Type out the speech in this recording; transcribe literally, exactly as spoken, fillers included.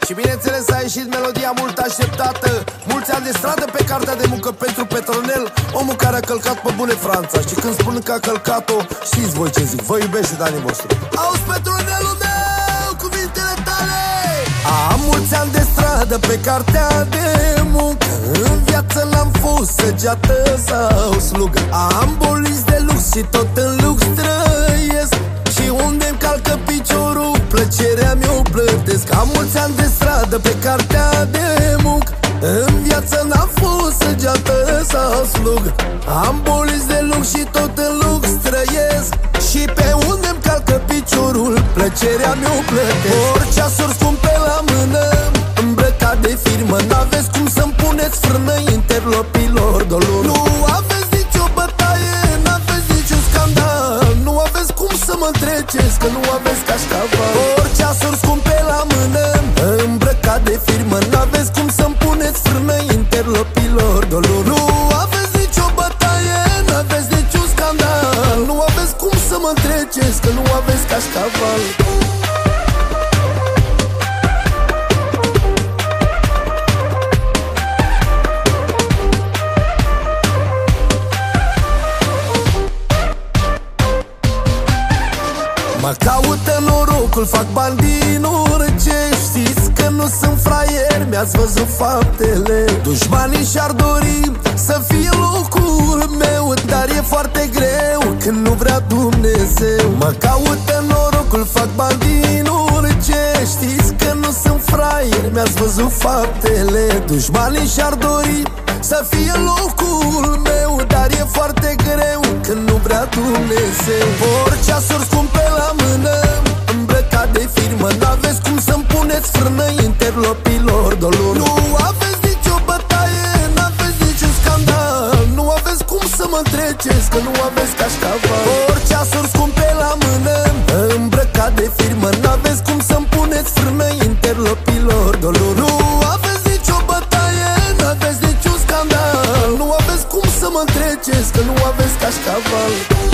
Și bineînțeles a ieșit melodia mult așteptată. Mulți ani de stradă pe cartea de muncă pentru Petronel, omul care a călcat pe bune Franța. Și când spun că a călcat-o, știți voi ce zic, vă iubește Dani vostru. Auzi, Petronelul meu, cuvintele tale. Am mulți ani de stradă pe cartea de muncă, în viață n-am fost săgeată sau slugă. Am boliți de lux și tot în lux trăiesc, și unde-mi calcă piciorul, plăcerea mi-o plătesc. Am mulți ani de stradă pe cartea de muncă, în viață n-am fost săgeată sau slugă. Am boliți de lux și tot în lux trăiesc, și pe unde-mi calcă piciorul, plăcerea mi-o plătesc. Orice asuri scumpe la mână, îmbrăcat de firmă, n-aveți cum să-mi puneți frână interlopilor dolor. Nu aveți nicio bătaie, n-aveți niciun scandal, nu aveți cum să mă treceți, că nu aveți cașcaval. Orice asuri scumpe la mână, îmbrăcat de firmă, n-aveți cum să-mi puneți frână interlopilor dolor. Nu aveți nicio bătaie, n-aveți niciun scandal, nu aveți cum să mă treceți, că nu aveți cașcaval. Mă caută norocul, fac bani din orice. Știți că nu sunt fraier, mi-ați văzut faptele. Dușmanii și-ar dori să fie locul meu, dar e foarte greu când nu vrea Dumnezeu. Mă caută norocul, fac bani din orice. Știți că nu sunt fraier, mi-ați văzut faptele. Dușmanii și-ar dori să fie locul meu, dar e foarte greu când nu vrea Dumnezeu. Orice asuri scumpe la mână, îmbrăcat de firmă, n-aveți cum să-mi puneți frână interlopilor dolor. Nu aveți nicio bătaie, n-aveți niciun scandal, nu aveți cum să mă treceți, că nu aveți cașcaval. Orice asuri scumpe la mână, îmbrăcat de firmă, n-aveți cum să-mi puneți frână interlopilor dolor. Nu aveți nicio bătaie, n-aveți niciun scandal, nu aveți cum să mă treceți, că nu aveți cașcaval.